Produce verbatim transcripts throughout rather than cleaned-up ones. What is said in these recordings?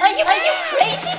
Are you, are you crazy?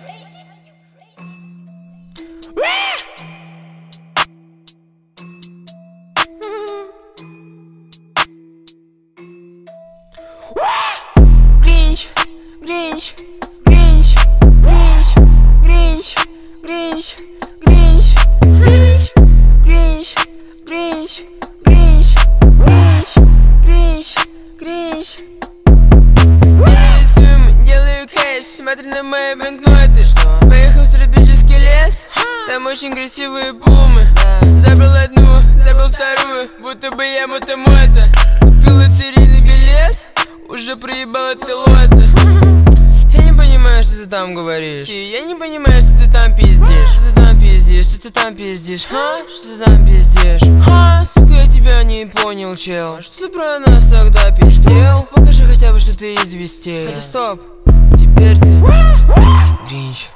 Grinch, Grinch, Grinch, Grinch, Grinch, Grinch, Grinch, Grinch, Grinch, Grinch, Grinch, Grinch, Grinch, Grinch. Делаю суммы, делаю кэш, смотри на мои банкноты. Поехал в тропический лес, там очень красивые пумы. Забрал одну, забрал вторую, будто бы я мотомото. Купил лотерейный билет, уже проебал от пилота. Я не понимаю, что ты там говоришь. Я не понимаю, что ты там пиздишь. Что ты там пиздишь, что ты там пиздишь, ха? Что ты там пиздишь, ха? Сука, я тебя не понял, чел. Что ты про нас тогда пиздел? Покажи хотя бы, что ты известил. Хотя стоп, теперь ты Гринч.